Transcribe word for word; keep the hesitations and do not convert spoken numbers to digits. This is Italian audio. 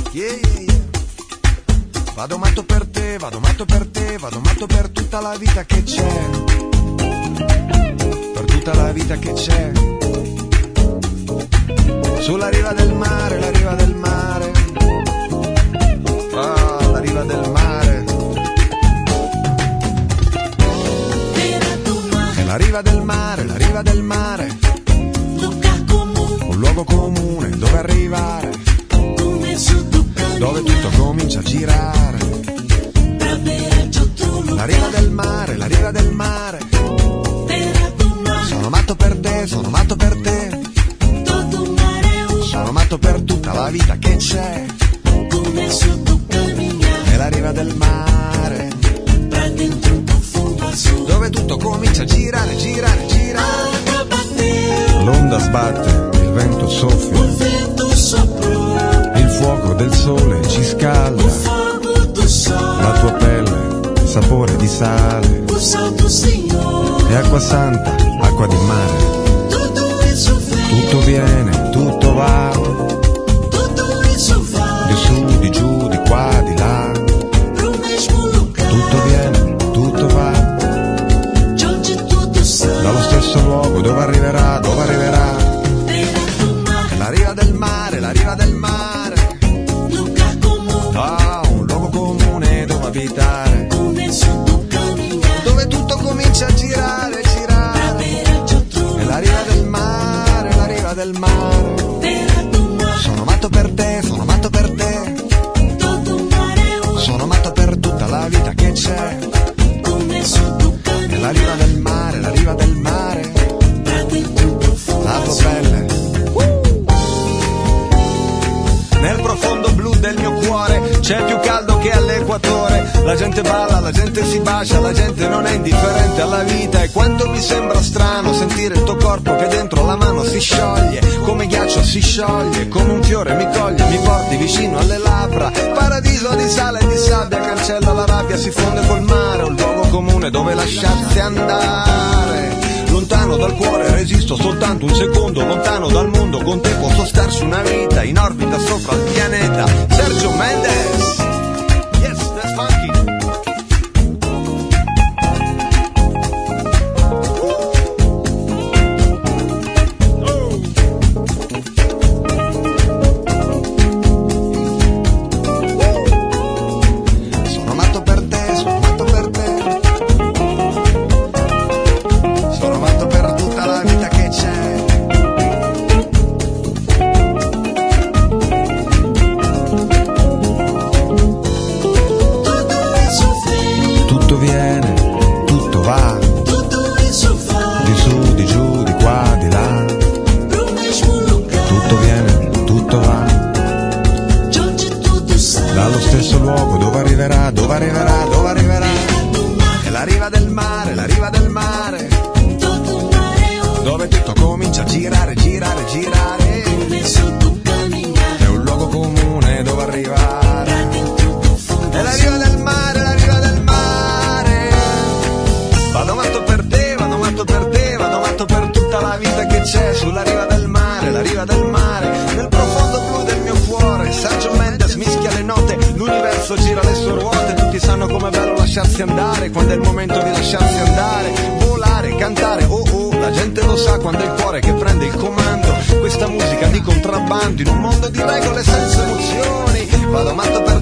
Yeah, yeah, yeah. Vado matto per te, vado matto per te, vado matto per tutta la vita che c'è. Per tutta la vita che c'è. Sulla riva del mare, la riva del mare. Ah, la riva del mare. È la riva del mare, la riva del mare. Un luogo comune dove arrivare, dove tutto comincia a girare. La riva del mare, la riva del mare. Sono matto per te, sono matto per te. Sono matto per tutta la vita che c'è. È la riva del mare, dove tutto comincia a girare, girare, girare. L'onda sbatte, il vento soffia, il fuoco del sole ci scalda, la tua pelle, sapore di sale, e acqua santa, acqua di mare. Tutto viene, tutto va, di su, di giù, di qua, di là. Tutto viene, tutto va, dallo stesso luogo dove arriverà, dove arriverà. La riva del mare, la riva del mare. Ah, un luogo comune dove abitare, dove tutto comincia a girare, girare. È la riva del mare, la riva del mare. Sono matto per te, sono matto per te. Sono matto per tutta la vita che c'è. È la riva del mare, la riva del mare. La tua pelle. Nel profondo blu del mio cuore c'è più caldo che all'equatore. La gente balla, la gente si bacia, la gente non è indifferente alla vita. E quanto mi sembra strano sentire il tuo corpo che dentro la mano si scioglie, come ghiaccio si scioglie, come un fiore mi coglie, mi porti vicino alle labbra. Paradiso di sale e di sabbia, cancella la rabbia, si fonde col mare. Un luogo comune dove lasciarsi andare. Lontano dal cuore resisto soltanto un secondo, lontano dal mondo con te posso star su una vita, in orbita sopra il pianeta. Sergio Mendes. Yes, that's funky. Sono matto per te, sono matto per te. Sono matto per tutta la vita che c'è. Tutto viene, tutto va, di su, di giù, di qua, di là. Tutto viene, tutto va, dallo stesso luogo dove arriverà, dove arriverà, dove arriverà. È la riva del mare, la riva del mare, dove tutto comincia a girare, girare, girare. È un luogo comune dove arrivare. È la riva del mare, la riva del mare. Vado matto per te, vado matto per te, vado matto per tutta la vita che c'è. Sulla riva del mare, la riva del mare. Nel profondo blu del mio cuore Sergio Mendes mischia le note. L'universo gira le sue ruote. Tutti sanno com'è bello lasciarsi andare, quando è il momento di lasciarsi andare. Volare, cantare, oh oh, la gente lo sa quando è il cuore che prende il comando. Questa musica di contrabbando in un mondo di regole senza emozioni. Vado matto per